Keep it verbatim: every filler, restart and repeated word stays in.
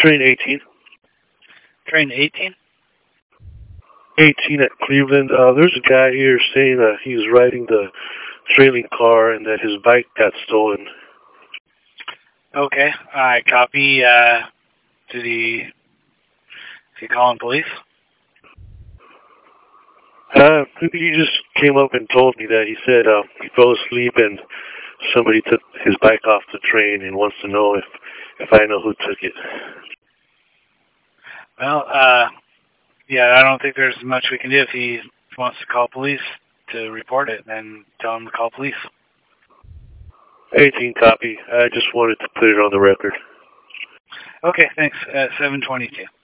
Train eighteen. Train eighteen? eighteen at Cleveland. Uh, there's a guy here saying that he's riding the trailing car and that his bike got stolen. Okay. Alright, copy. Uh, did he... Is he calling police? Uh, he just came up and told me that. He said uh, he fell asleep and somebody took his bike off the train and wants to know if, if I know who took it. Well, uh, yeah, I don't think there's much we can do. If he wants to call police to report it, then tell him to call police. eighteen copy. I just wanted to put it on the record. Okay, thanks. At seven twenty-two.